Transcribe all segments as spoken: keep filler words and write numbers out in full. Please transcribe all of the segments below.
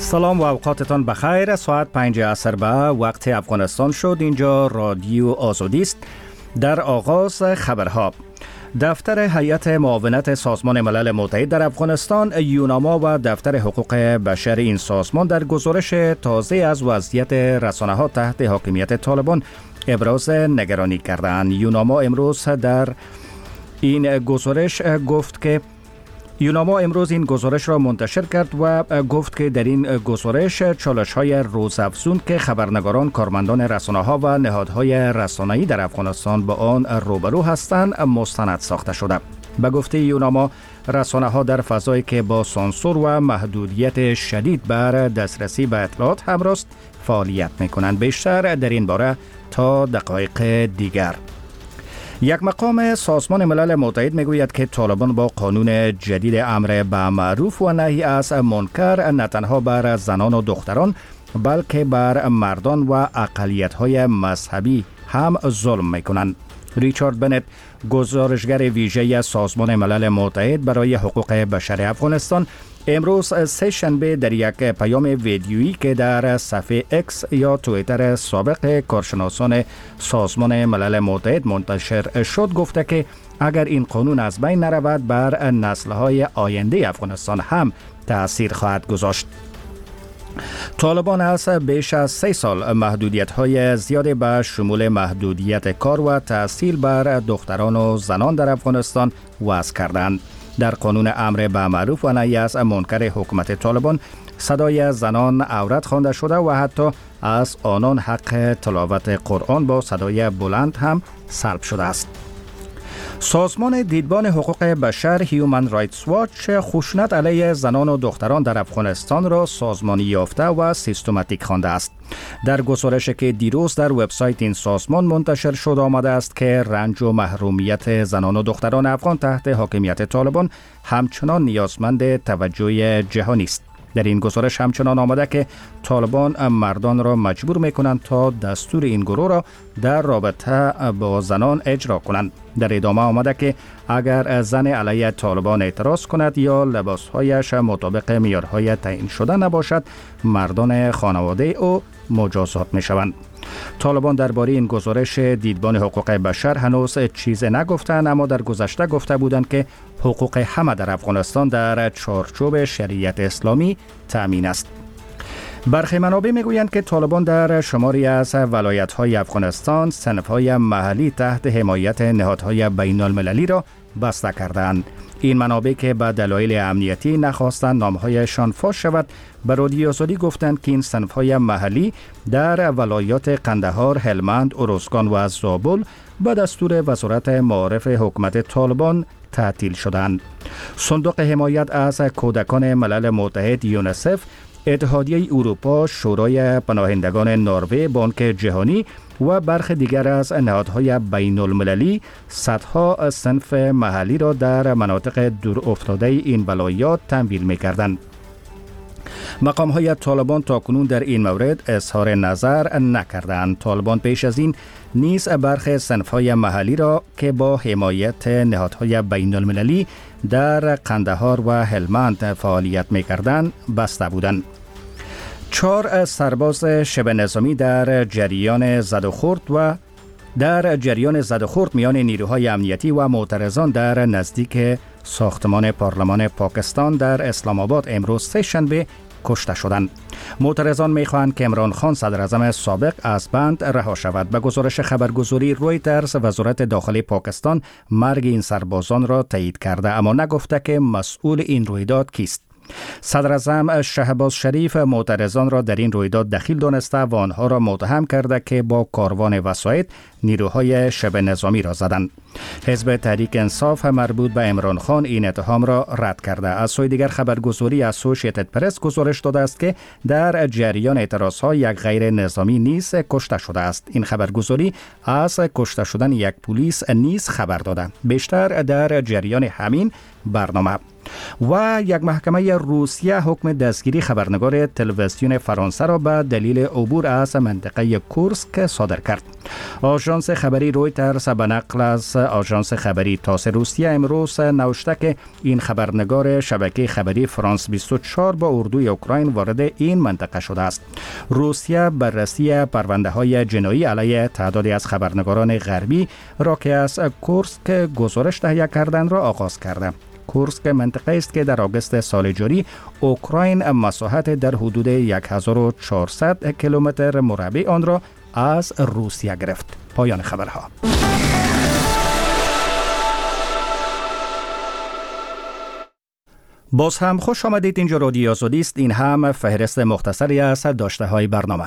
سلام و اوقاتتان بخیر. ساعت پنج عصر به وقت افغانستان شد. اینجا رادیو آزادی است. در آغاز خبرها، دفتر هیئت معاونت سازمان ملل متحد در افغانستان یوناما و دفتر حقوق بشر این سازمان در گزارش تازه از وضعیت رسانه‌ها تحت حاکمیت طالبان ابراز نگرانی کردند. یوناما امروز در این گزارش گفت که یوناما امروز این گزارش را منتشر کرد و گفت که در این گزارش چالش‌های روزافزون که خبرنگاران، کارمندان رسانه‌ها و نهادهای رسانه‌ای در افغانستان با آن روبرو هستند مستند ساخته شده. به گفته یوناما، رسانه‌ها در فضایی که با سانسور و محدودیت شدید بر دسترسی به اطلاعات همراه فعالیت می‌کنند. بیشتر در این باره تا دقایق دیگر. یک مقام سازمان ملل متحد میگوید که طالبان با قانون جدید امر به معروف و نهی از منکر نه تنها بر زنان و دختران بلکه بر مردان و اقلیت‌های مذهبی هم ظلم میکنند. ریچارد بنت، گزارشگر ویژه سازمان ملل متحد برای حقوق بشر افغانستان، امروز سه شنبه در یک پیام ویدیویی که در صفحه اکس یا توییتر سابق کارشناسان سازمان ملل متحد منتشر شد گفته که اگر این قانون از بین نرود بر نسل‌های آینده افغانستان هم تأثیر خواهد گذاشت. طالبان از بیش از سه سال محدودیت‌های زیادی به شمول محدودیت کار و تحصیل بر دختران و زنان در افغانستان وضع کردند. در قانون امر به معروف و نهی از منکر حکومت طالبان صدای زنان عورت خوانده شده و حتی از آنان حق تلاوت قرآن با صدای بلند هم سلب شده است. سازمان دیدبان حقوق بشر هیومن رایتس واچ خشونت علیه زنان و دختران در افغانستان را سازمانی یافته و سیستماتیک خوانده است. در گزارشی که دیروز در وبسایت این سازمان منتشر شده آمده است که رنج و محرومیت زنان و دختران افغان تحت حاکمیت طالبان همچنان نیازمند توجه جهانی است. در این گزارش همچنان آمده که طالبان مردان را مجبور میکنند تا دستور این گروه را در رابطه با زنان اجرا کنند. در ادامه آمده که اگر زن علیه طالبان اعتراض کند یا لباسهایش مطابق معیارهای تعیین شده نباشد، مردان خانواده او مجازات می شوند. طالبان درباره این گزارش دیدبان حقوق بشر هنوز چیز نگفتند، اما در گذشته گفته بودند که حقوق همه در افغانستان در چارچوب شریعت اسلامی تامین است. برخی منابع میگویند که طالبان در شماری از ولایت‌های افغانستان صنف‌های محلی تحت حمایت نهادهای بین المللی را بسته کردند. این منابع که به دلایل امنیتی نخواستند نامهایشان فاش شود، به رادیو آزادی گفتند که این صنف‌های محلی در ولایات قندهار، هلمند، ارزگان و زابل به دستور وزارت معارف حکومت طالبان تعطیل شدند. صندوق حمایت از کودکان ملل متحد یونیسف، اتحادیه اروپا، شورای پناهندگان نروژ، بانک جهانی و برخی دیگر از نهادهای بین المللی صدها صنف محلی را در مناطق دور افتاده این ولایات تمویل می‌کردند. مقام های طالبان تاکنون در این مورد اظهار نظر نکردند. طالبان پیش از این نیز برخی صنف‌های محلی را که با حمایت نهادهای بین المللی در قندهار و هلمند فعالیت می‌کردند بسته بودند. چهار سرباز شبه نظامی در جریان زد و خورد و در جریان زد و خورد میان نیروهای امنیتی و معترضان در نزدیک ساختمان پارلمان پاکستان در اسلام آباد امروز سه شنبه کشته شدند. معترضان می‌خواهند که عمران خان صدر اعظم سابق از بند رها شود. به گزارش خبرگزاری رویترز، وزارت داخلی پاکستان مرگ این سربازان را تایید کرده اما نگفته که مسئول این رویداد کیست. صدر اعظم شهباز شریف معترضان را در این رویداد دخیل دانسته و آنها را متهم کرده که با کاروان وسایط نیروهای شبه نظامی را زدند. حزب تحریک انصاف مربوط به عمران خان این اتهام را رد کرده. از سوی دیگر خبرگزاری اسوسییتد پرس گزارش داده است که در جریان اعتراضها یک غیر نظامی نیز کشته شده است. این خبرگزاری از کشته شدن یک پلیس نیز خبر داده. بیشتر در جریان همین برنامه. و یک محکمه روسیه حکم دستگیری خبرنگار تلویزیون فرانسه را به دلیل عبور از منطقه کورسک صادر کرد. آژانس خبری رویترز به نقل از آژانس خبری تاس روسیه امروز نوشته که این خبرنگار شبکه خبری فرانس بیست و چهار با اردوی اوکراین وارد این منطقه شده است. روسیه بررسی پرونده های جنایی علیه تعدادی از خبرنگاران غربی را که از کورسک گزارش تهیه کردند را آغاز کرده. کورسک منطقه است که در آگوست سال جاری اوکراین مساحت در حدود هزار و چهارصد کیلومتر مربع آن را از روسیه گرفت. پایان خبرها. باز هم خوش آمدید. اینجا رادیو آزادی است. این هم فهرست مختصری از داشته های برنامه.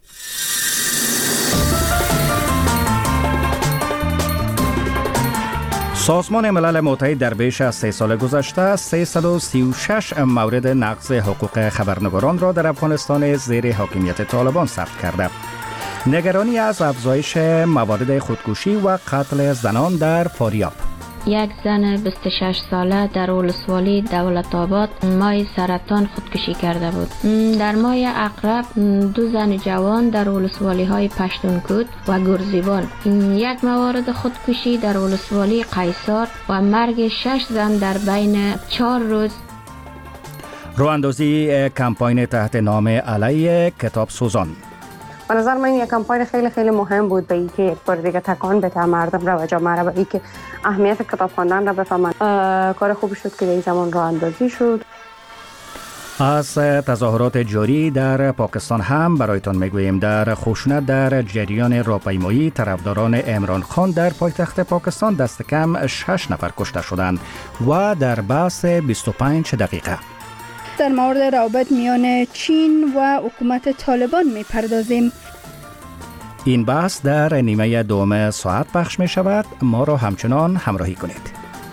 سازمان ملل متحد در بیش از سه سال گذشته سیصد و سی و شش مورد نقض حقوق خبرنگاران را در افغانستان زیر حاکمیت طالبان ثبت کرده. نگرانی از افزایش موارد خودکشی و قتل زنان در فاریاب. یک زن بیست و شش ساله در ولسوالی دولت آباد مای سرطان خودکشی کرده بود. در مای اقرب دو زن جوان در ولسوالی های پشتونکوت و گرزیبان، یک موارد خودکشی در ولسوالی قیصار و مرگ شش زن در بین چهار روز. راه اندازی کمپاین تحت نام علیه کتاب سوزان. به نظر من یک کمپاین خیلی خیلی مهم بود به اینکه یک بار دیگه تکان بده مردم را و جامعه را به اینکه اهمیت کتاب خواندن را بفهمند. کار خوبی شد که در این زمان راه اندازی شد. از تظاهرات جاری در پاکستان هم برایتان میگوییم. در خشونت در جریان راهپیمایی طرفداران عمران خان در پایتخت پاکستان دست کم شش نفر کشته شدند و در بحث بیست و پنج دقیقه در مورد روابط میان چین و حکومت طالبان میپردازیم. این بحث در نیمه دوم ساعت پخش می شود. ما را همچنان همراهی کنید.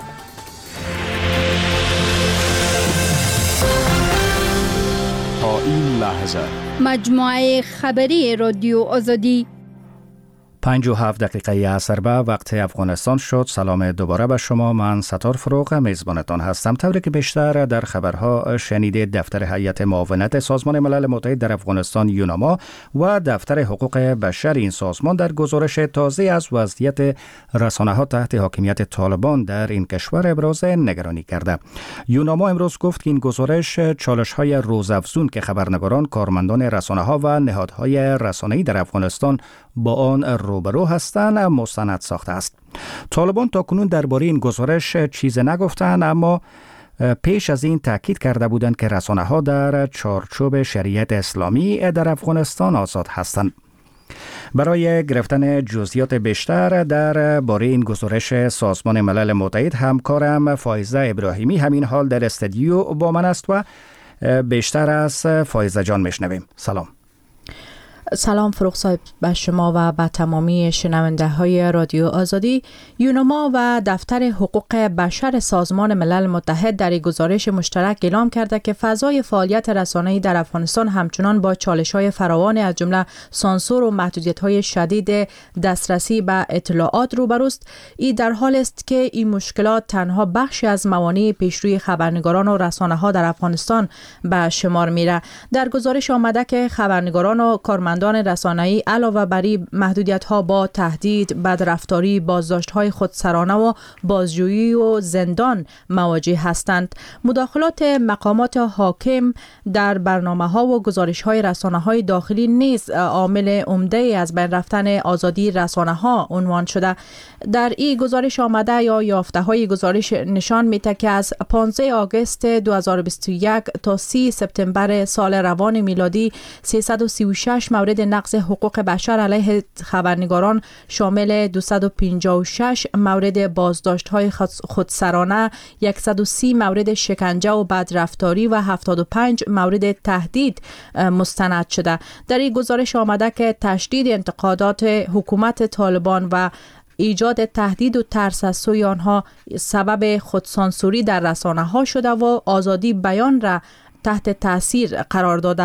تا این لحظه مجموعه خبری رادیو آزادی. پنج و هفت دقیقه عصر به وقت افغانستان شد. سلام دوباره به شما. من ستار فروغ میزبانتان هستم. طوری که بیشتر در خبرها شنیدید، دفتر هیئت معاونت سازمان ملل متحد در افغانستان یوناما و دفتر حقوق بشر این سازمان در گزارش تازه از وضعیت رسانه‌ها تحت حاکمیت طالبان در این کشور ابراز نگرانی کرده. یوناما امروز گفت که این گزارش چالش‌های روزافزون که خبرنگاران، کارمندان رسانه‌ها و نهادهای رسانه‌ای در افغانستان با آن روبرو هستند مستند ساخته است. طالبان تاکنون درباره این گزارش چیز نگفتند، اما پیش از این تاکید کرده بودند که رسانه‌ها در چارچوب شریعت اسلامی در افغانستان آزاد هستند. برای گرفتن جزئیات بیشتر در باره این گزارش سازمان ملل متحد همکارم فایزه ابراهیمی همین حال در استودیو با من است و بیشتر از فایزه جان میشنویم. سلام. سلام فروغ صاحب به شما و به تمامی شنونده های رادیو آزادی. یوناما و دفتر حقوق بشر سازمان ملل متحد در گزارش مشترک اعلام کرده که فضای فعالیت رسانه‌ای در افغانستان همچنان با چالش‌های فراوان از جمله سانسور و محدودیت‌های شدید دسترسی به اطلاعات روبروست. این در حال است که این مشکلات تنها بخشی از موانع پیشروی خبرنگاران و رسانه‌ها در افغانستان به شمار میره. در گزارش آمده که خبرنگاران و کارمندان رسانه‌ای علاوه بر محدودیت‌ها با تهدید، بدرفتاری، بازداشت‌های خودسرانه و بازجویی و زندان مواجه هستند. مداخلات مقامات حاکم در برنامه‌ها و گزارش‌های رسانه‌های داخلی نیز عامل عمده از بین رفتن آزادی رسانه‌ها عنوان شده. در این گزارش آمده یا یافته‌های گزارش نشان می‌دهد که از پانزده آگوست دو هزار و بیست و یک تا سی سپتامبر سال روان میلادی سیصد و سی و شش مورد نقض حقوق بشر علیه خبرنگاران شامل دویست و پنجاه و شش مورد بازداشت‌های خودسرانه، صد و سی مورد شکنجه و بدرفتاری و هفتاد و پنج مورد تهدید مستند شده. در این گزارش آمده که تشدید انتقادات حکومت طالبان و ایجاد تهدید و ترس از سوی آنها سبب خودسانسوری در رسانه‌ها شده و آزادی بیان را تحت تاثیر قرار داده.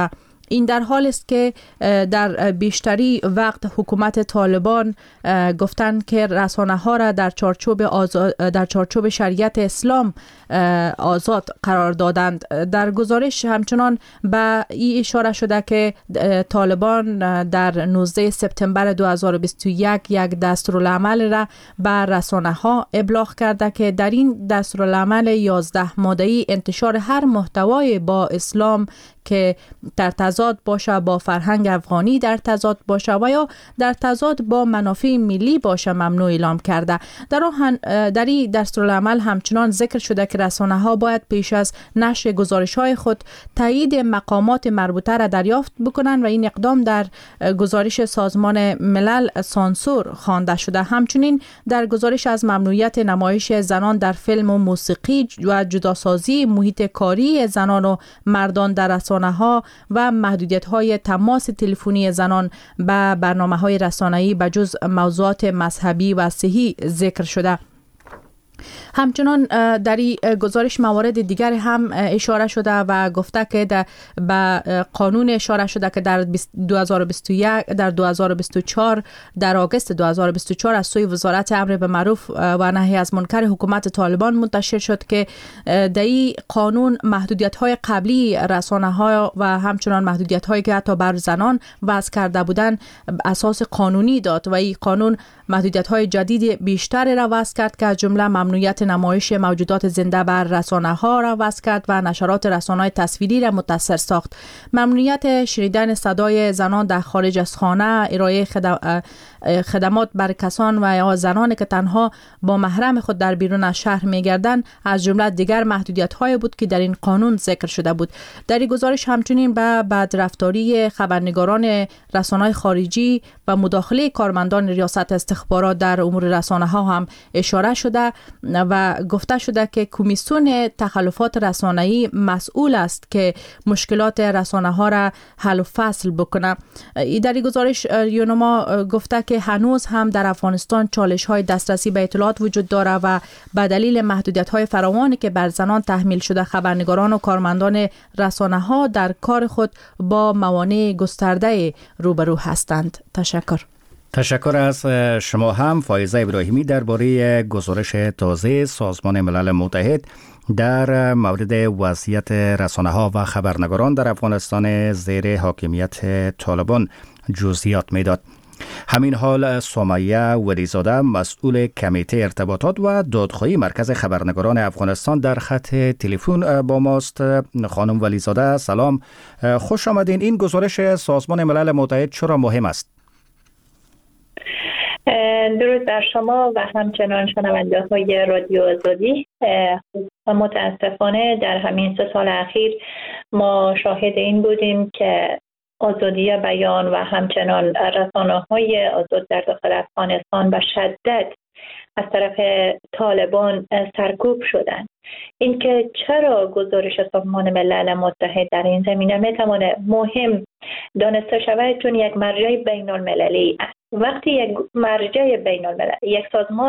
این در حال است که در بیشتری وقت حکومت طالبان گفتند که رسانه ها را در چارچوب در چارچوب شریعت اسلام آزاد قرار دادند. در گزارش همچنان به این اشاره شده که طالبان در نوزده سپتامبر دو هزار و بیست و یک یک دستورالعمل را بر رسانه ها ابلاغ کرده که در این دستورالعمل یازده ماده‌ای انتشار هر محتوای با اسلام که در تضاد باشه با فرهنگ افغانی، در تضاد باشه و یا در تضاد با منافع ملی باشه ممنوع اعلام کرده. در آن در این دستورالعمل همچنان ذکر شده که رسانه ها باید پیش از نشر گزارش های خود تایید مقامات مربوطه را دریافت بکنند و این اقدام در گزارش سازمان ملل سانسور خوانده شده. همچنین در گزارش از ممنوعیت نمایش زنان در فیلم و موسیقی و جداسازی محیط کاری زنان و مردان در رسانه ها و محدودیت های تماس تلفنی زنان به برنامه های رسانه‌ای به جز موضوعات مذهبی و صحی ذکر شده. همچنان در این گزارش موارد دیگر هم اشاره شده و گفته که به قانون اشاره شده که در دو هزار و بیست و یک در دو هزار و بیست و چهار در آگوست دو هزار و بیست و چهار از سوی وزارت امر به معروف و نهی از منکر حکومت طالبان منتشر شد که در این قانون محدودیت های قبلی رسانه ها و همچنان محدودیت هایی که حتی بر زنان وضع کرده بودند اساس قانونی داد و این قانون محدودیت های جدید بیشتر را وضع کرد که از جمله ممنوعیت نمایش موجودات زنده بر رسانه ها را وضع کرد و نشرات رسانه‌های تصویری را متصل ساخت. ممنوعیت شنیدن صدای زنان در خارج از خانه، ارائه خدمات بر کسان و یا زنانی که تنها با محرم خود در بیرون از شهر می‌گردند از جمله دیگر محدودیت‌هایی بود که در این قانون ذکر شده بود. در این گزارش همچنین به بدرفتاری خبرنگاران رسانه‌های خارجی و مداخله کارمندان ریاست استخبارات در امور رسانه‌ها هم اشاره شده و گفته شده که کمیسیون تخلفات رسانه‌ای مسئول است که مشکلات رسانه‌ها را حل و فصل بکنه. در این گزارش یونما گفته که هنوز هم در افغانستان چالش‌های دسترسی به اطلاعات وجود داره و به دلیل محدودیت‌های فراوانی که بر زنان تحمیل شده خبرنگاران و کارمندان رسانه‌ها در کار خود با موانع گسترده روبرو هستند. تشکر. تشکر از شما هم فایزه ابراهیمی درباره گزارش تازه سازمان ملل متحد در مورد وضعیت رسانه‌ها و خبرنگاران در افغانستان زیر حاکمیت طالبان جزئیات میداد. همین حال سمیه ولیزاده مسئول کمیته ارتباطات و دادخواهی مرکز خبرنگاران افغانستان در خط تلفن با ماست. خانم ولیزاده سلام، خوش آمدین. این گزارش سازمان ملل متحد چرا مهم است؟ درود بر شما و همچنان شنونده های رادیو آزادی. متاسفانه در همین سه سال اخیر ما شاهد این بودیم که آزادی بیان و همچنان رسانه‌های آزاد در داخل افغانستان به شدت از طرف طالبان سرکوب شدند. اینکه چرا گزارش سازمان ملل متحد در این زمینه میتواند مهم دانسته شود، چون یک مرجع بین المللی است. وقتی یک مرجع بین المللی، یک سازمان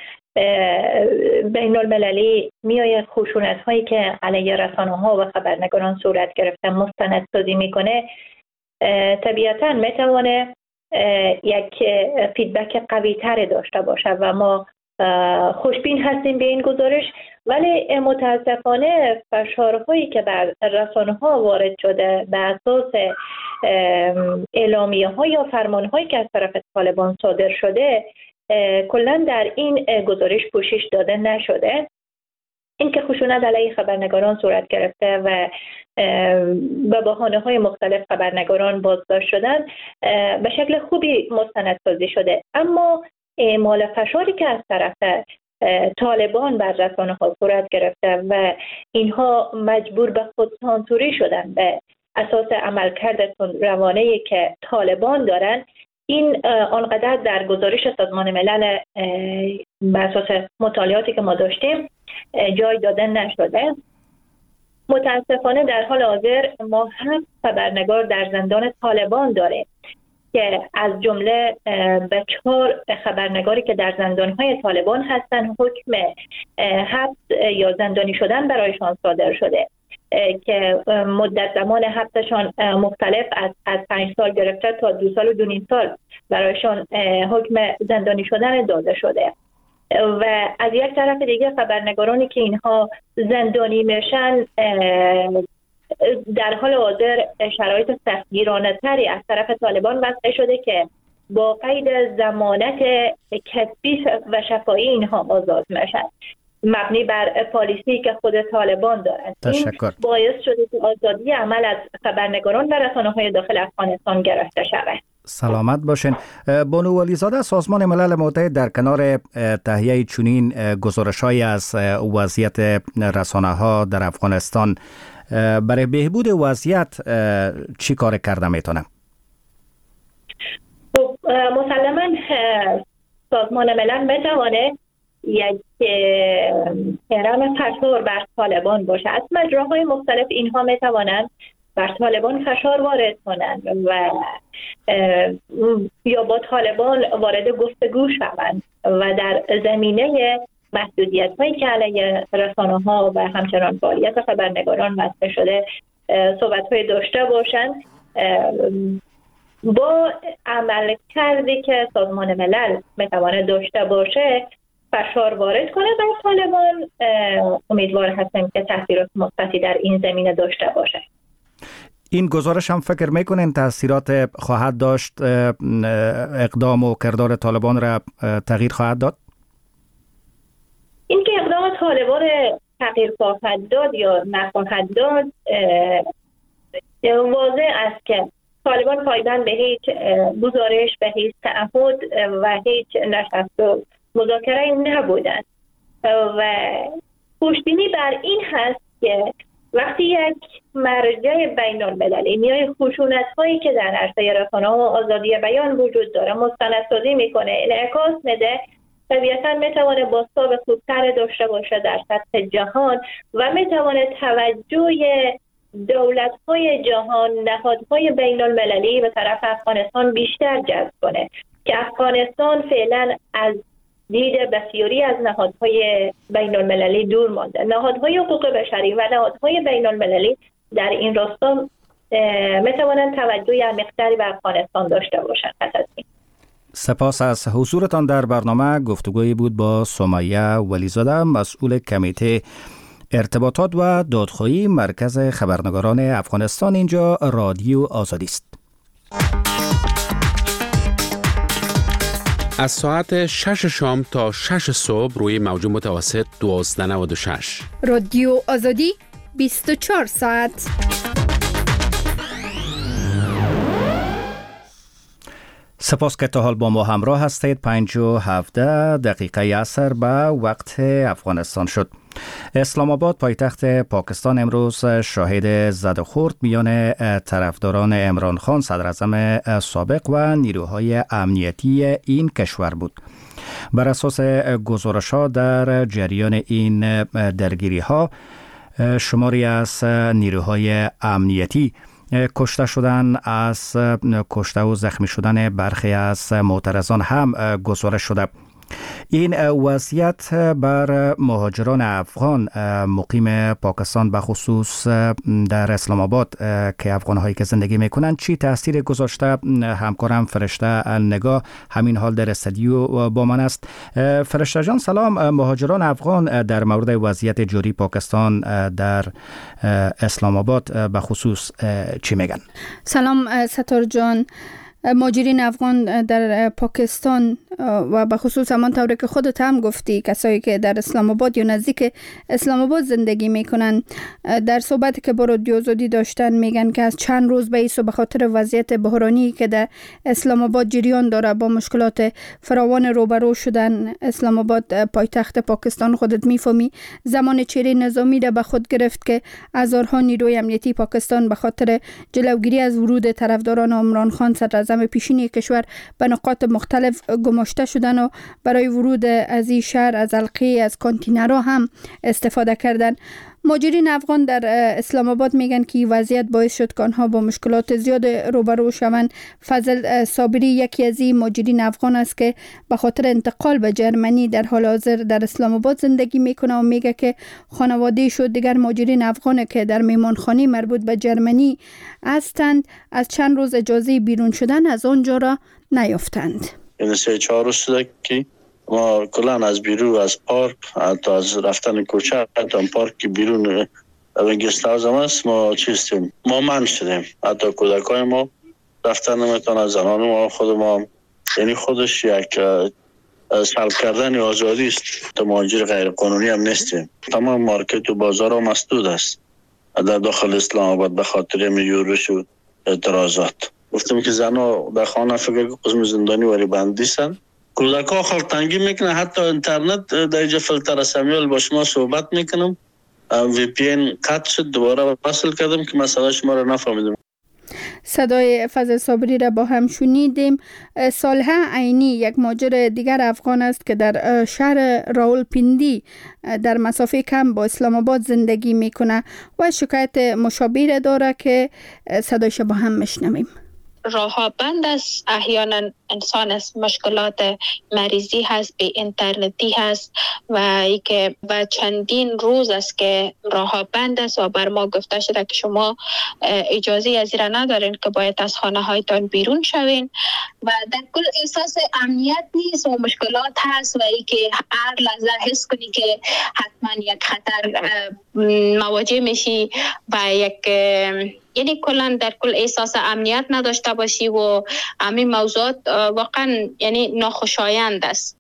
بین المللی میآید خشونت هایی که علیه رسانه ها و خبرنگاران صورت گرفته مستندسازی میکنه، طبیعتا میتونه یک فیدبک قوی تر داشته باشه و ما خوشبین هستیم به این گزارش. ولی متاسفانه فشارهایی که بر رسانه ها وارد شده به اساس اعلامیه ها یا فرمان هایی که از طرف طالبان صادر شده کلا در این گزارش پوشش داده نشده. اینکه خشونت علیه خبرنگاران صورت گرفته و به بهانه های مختلف خبرنگاران بازداشت شدن به شکل خوبی مستندسازی شده، اما اعمال فشاری که از طرف طالبان بر رسانه ها صورت گرفته و اینها مجبور به خود سانسوری شدن به اساس عملکرد روانه‌ای که طالبان دارن، این آنقدر در گزارش سازمان ملل بر اساس مطالعاتی که ما داشتیم جای داده نشده. متاسفانه در حال حاضر ما هم خبرنگار در زندان طالبان داریم که از جمله به چهار خبرنگاری که در زندان‌های طالبان هستند حکم حبس یا زندانی شدن برایشان صادر شده که مدت زمان حبسشان مختلف از از پنج سال گرفته تا دو سال و دو نیم سال برایشان حکم زندانی شدن داده شده. و از یک طرف دیگه خبرنگارانی که اینها زندانی میشن در حال حاضر شرایط سختگیرانه تری از طرف طالبان وضع شده که با قید ضمانت کسبی و شفاهی اینها آزاد میشن، مبنی بر پالیسی که خود طالبان دارند. تشکر. این باعث شده که آزادی عمل از خبرنگاران و رسانه‌های داخل افغانستان گرفته شود. سلامت باشین. بانو ولیزاده، سازمان ملل متحد در کنار تهیه چنین گزارش‌هایی از وضعیت رسانه‌ها در افغانستان برای بهبود وضعیت چی کار کرده میتونه؟ خب مسلماً سازمان ملل بتوانه یک هرم فشار بر طالبان باشه. از مجراهای مختلف اینها میتوانند بر طالبان فشار وارد کنند و یا با طالبان وارد گفتگو شوند و در زمینه محدودیت هایی که علیه رسانه ها و همچنان فعالیت خبرنگاران وضع شده صحبت های داشته باشند. با عمل کردی که سازمان ملل میتواند داشته باشه فشار وارد کنه بر طالبان، امیدوار هستم که تاثیرات مثبتی در این زمینه داشته باشه. این گزارش هم فکر میکنین تاثیرات خواهد داشت، اقدام و کردار طالبان را تغییر خواهد داد؟ این که اقدام طالبان تغییر خواهد داد یا نخواهد داد واضح است که طالبان پایبند به هیچ گزارش، به هیچ تعهد و هیچ نشست و مذاکره نبودند و خوشبینی بر این هست که وقتی یک مرجع بین المللی میای خشونت هایی که در عرصه رسانه‌ها و آزادی بیان وجود داره مستندسازی میکنه، انعکاس میده، طبیعتا میتونه بازتاب خوبتر داشته باشه در سطح جهان و میتونه توجه دولت های جهان، نهادهای بین المللی به طرف افغانستان بیشتر جذب کنه که افغانستان فعلا از دید بسیاری از نهادهای بین المللی دور مانده. نهادهای حقوق بشری و نهادهای بین المللی در این راستا میتوانند توجه عمیق‌تری به افغانستان داشته باشند. سپاس از حضورتان در برنامه. گفتگویی بود با سمیه ولیزاده، مسئول کمیته ارتباطات و دادخواهی مرکز خبرنگاران افغانستان. اینجا رادیو آزادی است. از ساعت شش شام تا شش صبح روی موج متوسط دوازده نود و شش. رادیو آزادی بیست و چهار ساعت. سپاس که تا حال با ما همراه هستید. پنج و هفده دقیقه عصر به وقت افغانستان شد. اسلام آباد پایتخت پاکستان امروز شاهد زد و خورد میان طرفداران عمران خان صدر اعظم سابق و نیروهای امنیتی این کشور بود. بر اساس گزارش‌ها در جریان این درگیری‌ها شماری از نیروهای امنیتی کشته شدن، از کشته و زخمی شدن برخی از معترضان هم گزارش شده. این وضعیت بر مهاجران افغان مقیم پاکستان به خصوص در اسلام آباد که افغان‌هایی که زندگی میکنند چی تاثیر گذاشته؟ همکارم فرشته نگاه همین حال در استودیو با من است. فرشته جان سلام. مهاجران افغان در مورد وضعیت جاری پاکستان در اسلام آباد به خصوص چی میگن؟ سلام ستار جان. مهاجرین افغان در پاکستان و به خصوص همان طوری که خودت هم گفتی کسایی که در اسلام آباد یا نزدیک اسلام آباد زندگی میکنن در صحبتی که با رادیو آزادی داشتن میگن که از چند روز به ایسو به خاطر وضعیت بحرانی که در اسلام آباد جریان داره با مشکلات فراوان روبرو شدن. اسلام آباد پایتخت پاکستان خودت میفهمی زمان چهره نظامی را به خود گرفت که هزارها نیروی امنیتی پاکستان به خاطر جلوگیری از ورود طرفداران عمران خان صدر اعظم پیشینی کشور به نقاط مختلف گماشته شدن و برای ورود از این شهر از حلقه از کانتینرها هم استفاده کردن. مهاجرین افغان در اسلام آباد میگن که این وضعیت باعث شد که آنها با مشکلات زیاد روبرو شوند. فضل صابری یکی از این مهاجرین افغان است که به خاطر انتقال به جرمنی در حال حاضر در اسلام آباد زندگی میکنه و میگه که خانواده شد دیگر مهاجرین افغان که در میمانخانه مربوط به جرمنی هستند از چند روز اجازه بیرون شدن از آنجا را نیافتند. این سه چهار روز شده که ما کلان از بیرون از پارک، حتی از رفتن کوچه، حتی پارک که بیرون گست هاوس هم است، ما چیستیم، ما من شدیم. حتی کودکای ما رفتن نمیتونه، زنان ما، خود ما، یعنی خودش یک سلب کردن آزادی است. تو مهاجر غیر قانونی هم نیستیم. تمام مارکت و بازار هم مسدود است در داخل اسلام آباد به خاطر یورش و اعتراضات. گفتم که زنها در خانه فکر که قسم زندانی وری بندی هستند. کودک ها خیلی تنگی میکنه، حتی اینترنت در اینجا فیلتر سمیال با شما صحبت میکنم، وی پی این قطع شد، دوباره وصل کردم که مسئله شما را نفهمیدم. صدای فضل صابری را با هم شنیدیم. صالحه عینی یک مهاجر دیگر افغان است که در شهر راولپیندی در مسافه کم با اسلام آباد زندگی میکنه و شکایت مشابه داره که صدایش با هم میشنویم. راه ها بند است، احیانا انسان از مشکلات مریضی هست، به اینترنتی هست و ای که و چندین روز است که راه ها بند است و بر ما گفته شده که شما اجازه از این را ندارین که باید از خانه هایتان بیرون شوین و در کل احساس امنیت نیست و مشکلات هست و ای که هر لحظه حس کنی که حتما یک خطر مواجه میشی و یک یعنی کلا در کل احساس امنیت نداشته باشی و همین موضوعات واقعا یعنی ناخوشایند است.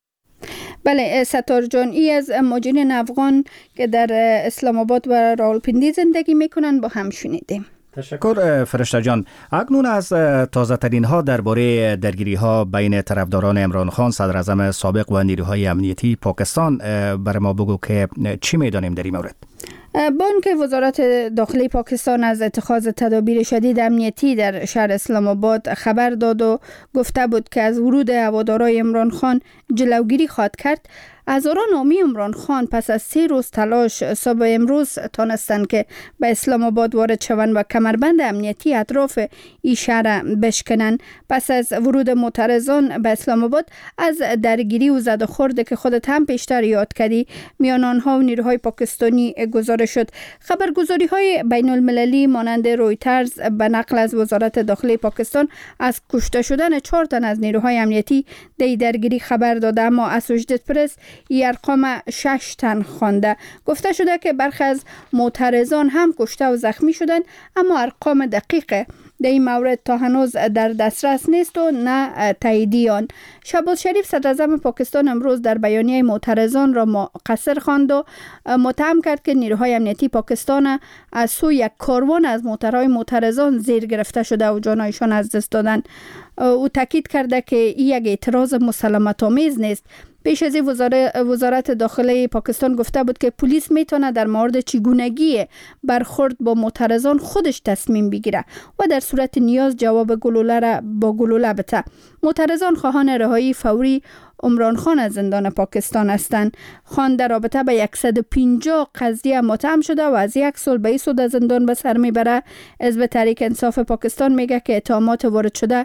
بله ستار جان، ای از مهاجرین افغان که در اسلام آباد و راولپیندی زندگی میکنن با هم شنیدیم. تشکر فرشته جان. اکنون از تازه ترین ها درباره درگیری ها بین طرفداران عمران خان صدر اعظم سابق و نیروهای امنیتی پاکستان برای ما بگو که چی میدانیم در این مورد؟ بانک وزارت داخلی پاکستان از اتخاذ تدابیر شدید امنیتی در شهر اسلام آباد خبر داد و گفته بود که از ورود هواداران عمران خان جلوگیری خواهد کرد. هزاران حامی عمران خان پس از سه روز تلاش صبح امروز تانستند که به اسلام آباد وارد شوند و کمربند امنیتی اطراف این شهر بشکنند. پس از ورود معترضان به اسلام آباد از درگیری و زد و خورد که خودت هم پیشتر یاد کردی میان آنها و نیروهای پاکستانی گزارش شد. خبرگزاری های بین المللی مانند رویترز به نقل از وزارت داخلی پاکستان از کشته شدن چهار تن از نیروهای امنیتی در درگیری خبر داده، اما اسوشیتد پرس این ارقام شش تن خوانده. گفته شده که برخی از معترضان هم کشته و زخمی شدند، اما ارقام دقیق در این مورد تا هنوز در دسترس نیست و نه تاییدی آن. شهباز شریف صدر اعظم پاکستان امروز در بیانیه معترضان را مقصر خواند و متهم کرد که نیروهای امنیتی پاکستان از سوی یک کاروان از موترهای معترضان زیر گرفته شده و جانایشان از دست دادند. او تاکید کرده که این یک اعتراض مسالمت آمیز نیست. پیش از وزارت داخلی پاکستان گفته بود که پلیس میتونه در مورد چگونگی برخورد با معترضان خودش تصمیم بگیره و در صورت نیاز جواب گلوله را با گلوله بده. معترضان خواهان رهایی فوری عمران خان از زندان پاکستان هستند. خان در رابطه به صد و پنجاه قضیه متهم شده و از یک سال به سود از زندان به سر میبره. حزب تحریک انصاف پاکستان میگه که اتهامات وارد شده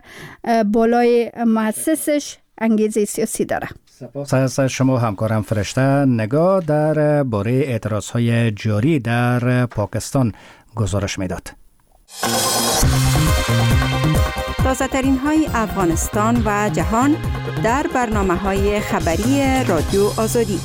بالای مؤسسش انگیزه سیاسی داره. سپاس از شما همکارم فرشته. نگاه در باره اعتراضهای جاری در پاکستان گزارش میداد. تازه ترین های افغانستان و جهان در برنامه های خبری رادیو آزادی.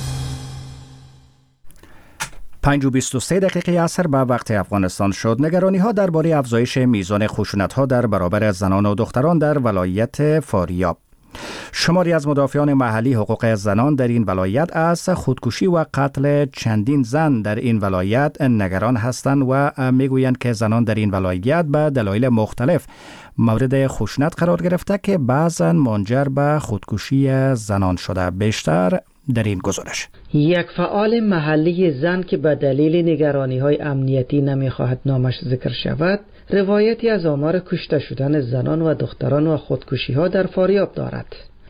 پنج و بیست و سه دقیقه عصر به وقت افغانستان شد. نگرانی ها درباره افزایش میزان خشونت ها در برابر زنان و دختران در ولایت فاریاب. شماری از مدافعان محلی حقوق زنان در این ولایت از خودکشی و قتل چندین زن در این ولایت نگران هستند و میگویند که زنان در این ولایت به دلایل مختلف مورد خشونت قرار گرفته که بعضا منجر به خودکشی زنان شده. بیشتر در این گزارش. یک فعال محلی زن که به دلیل نگرانی‌های امنیتی نمی‌خواهد نامش ذکر شود، روایتی از آمار کشته شدن زنان و دختران و خودکشی‌ها در فاریاب دارد.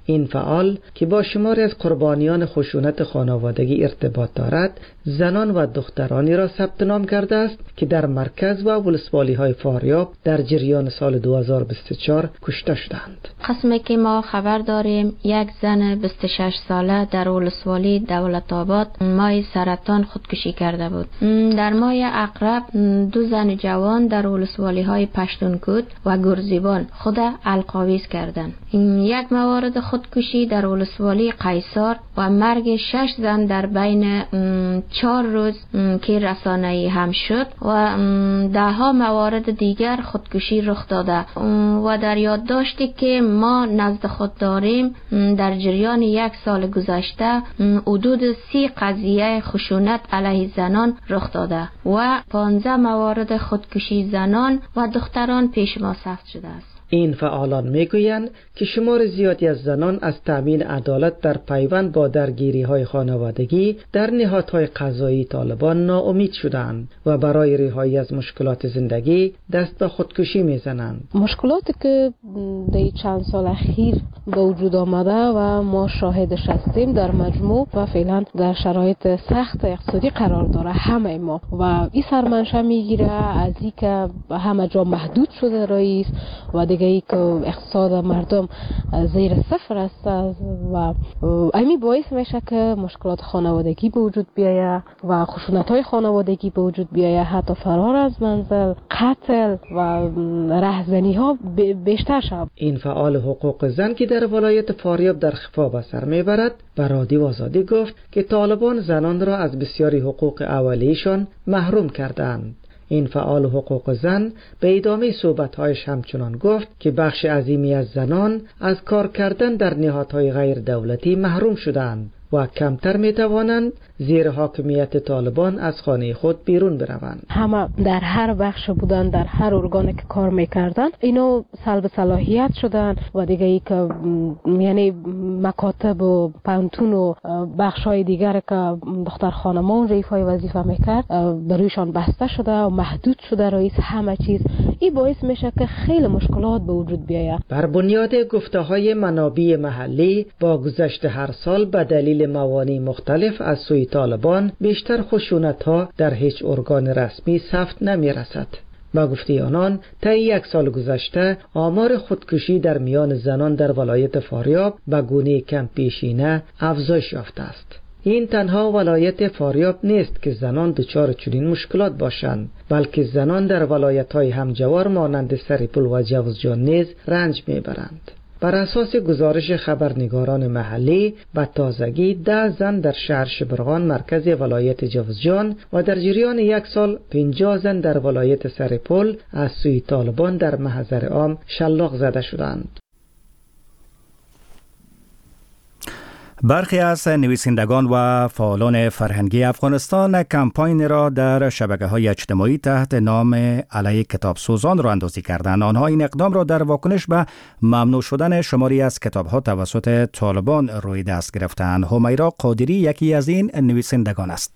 این فعال که با شماری از قربانیان خشونت خانوادگی ارتباط دارد، زنان و دخترانی را ثبت نام کرده است که در مرکز و ولسوالی‌های فاریاب در جریان سال دو هزار و بیست و چهار کشته شدند. قسمی که ما خبر داریم یک زن بیست و شش ساله در ولسوالی دولت آباد مای سرطان خودکشی کرده بود. در ماه اقرب دو زن جوان در ولسوالی‌های پشتونکوت و گرزیبان خود القاویز کردند. یک موارد خودکشی در ولسوالی قیصر و مرگ شش زن در بین چهار روز که رسانه‌ای هم شد و ده ها موارد دیگر خودکشی رخ داده و در یادداشتی که ما نزد خود داریم در جریان یک سال گذشته حدود سی قضیه خشونت علیه زنان رخ داده و پانزده موارد خودکشی زنان و دختران پیش ما ثبت شده است. این فعالان میگویند که شمار زیادی از زنان از تامین عدالت در پیوند با درگیری‌های خانوادگی در نهادهای قضایی طالبان ناامید شدند و برای رهایی از مشکلات زندگی دست به خودکشی میزنند. مشکلاتی که در چند سال اخیر به وجود آمده و ما شاهدش هستیم در مجموع و فعلا در شرایط سخت اقتصادی قرار داره همه ما و این سرمنشه میگیره از این که همه جا محدود شده رئیس و دیگه ای که اقتصاد مردم زیر صفر است و امی باعث میشه که مشکلات خانوادگی به وجود بیاید و خشونت‌های خانوادگی به وجود بیاید، حتی فرار از منزل، قتل و رهزنی‌ها بیشتر شد. این فعال حقوق زن که در ولایت فاریاب در خفا به سر میبرد به رادیو آزادی گفت که طالبان زنان را از بسیاری حقوق اولیه‌شان محروم کردند. این فعال حقوق زن به ادامه صحبت‌هایش همچنان گفت که بخش عظیمی از زنان از کار کردن در نهادهای غیر دولتی محروم شدند و کمتر می توانند زیر حاکمیت طالبان از خانه خود بیرون بروند. همه در هر بخش بودن، در هر ارگانی که کار میکردن اینو سلب صلاحیت شدن و دیگه ای که یعنی مکاتب و پانتون و بخش های دیگر که دختر خانمان رئیفای وظیفه میکرد برویشان بسته شده و محدود شده رئیس همه چیز. این باعث میشه که خیلی مشکلات به وجود بیاید. بر بنیاد گفته های منابع محلی با گذشت هر سال به دلیل موانع مختلف از سوی طالبان بیشتر خشونت ها در هیچ ارگان رسمی ثبت نمی رسد. با گفته آنان طی یک سال گذشته آمار خودکشی در میان زنان در ولایت فاریاب به گونه کم پیشینه افزایش یافته است. این تنها ولایت فاریاب نیست که زنان دچار چنین مشکلات باشند، بلکه زنان در ولایت‌های همجوار مانند سرپل و جوزجان نیز رنج میبرند. بر اساس گزارش خبرنگاران محلی به تازگی ده زن در شهر شبرغان مرکز ولایت جوزجان و در جریان یک سال پنجاه زن در ولایت سرپل از سوی طالبان در محضر عام شلاق زده شدند. برخی از نویسندگان و فعالان فرهنگی افغانستان کمپاین را در شبکه‌های اجتماعی تحت نام علیه کتاب سوزان را اندازی کردند. آنها این اقدام را در واکنش به ممنوع شدن شماری از کتاب‌ها توسط طالبان روی دست گرفتند. همیرا قادری یکی از این نویسندگان است.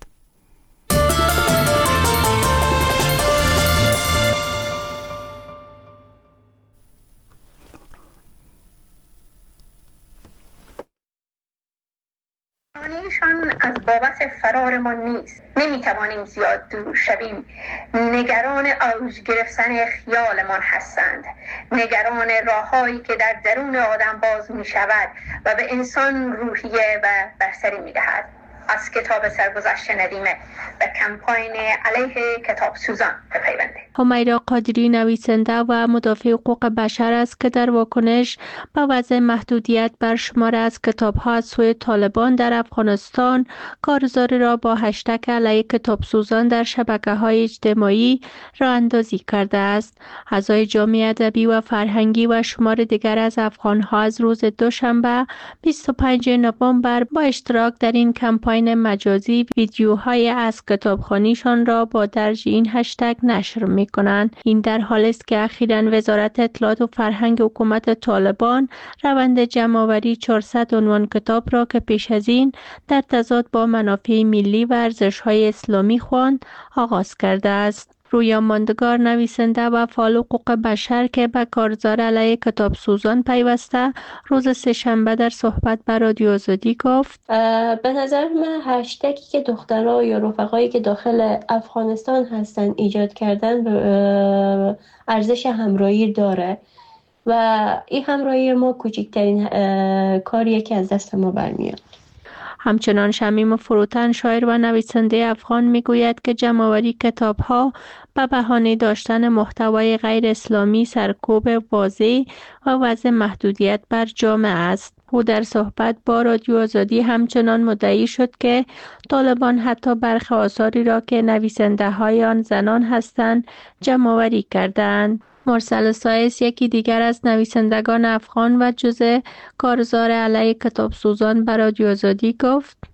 شان از بابت فرارمان نیست. نمیتوانیم زیاد دور شویم. نگران اوج گرفتن خیالمان هستند. نگران راههایی که در درون آدم باز می شود و به انسان روحیه و برتری می دهد. از کتاب سرگذشت ندیمه و کمپاین علیه کتاب سوزان بپیونده. همیرا قادری نویسنده و مدافع حقوق بشر است که در واکنش به وضع محدودیت بر شمار از کتاب‌ها از سوی طالبان در افغانستان کارزاری را با هشتگ علیه کتاب سوزان در شبکه‌های اجتماعی راه اندازی کرده است. اعضای جامعه ادبی و فرهنگی و شمار دیگر از افغان‌ها از روز دوشنبه بیست و پنجم نوامبر با اشتراک در این کمپاین مجازی ویدیوهای از کتابخوانیشان را با درج این هشتگ نشر می کنند. این در حالی است که اخیراً وزارت اطلاعات و فرهنگ حکومت طالبان روند جمع‌آوری چهارصد عنوان کتاب را که پیش از این در تضاد با منافع ملی و ارزش‌های اسلامی خواند آغاز کرده است. رویا ماندگار، نویسنده و فعال حقوق بشر که به کارزار علیه کتاب سوزان پیوسته، روز سه‌شنبه در صحبت با رادیو آزادی گفت به نظر من هشتگی که دخترها یا رفقایی که داخل افغانستان هستن ایجاد کردن ارزش همراهی داره و این همراهی ما کوچکترین کاریه که از دست ما برمیاد. همچنان شمیم فروتن، شاعر و نویسنده افغان، میگوید که جمع‌آوری کتاب‌ها به بهانه داشتن محتوای غیر اسلامی سرکوب واضح و وضع محدودیت بر جامعه است. او در صحبت با رادیو آزادی همچنان مدعی شد که طالبان حتی برخی آثاری را که نویسنده های آن زنان هستند جمع‌آوری کردند. مرسل سایس، یکی دیگر از نویسندگان افغان و جزء کارزار علیه کتاب سوزان، به رادیو آزادی گفت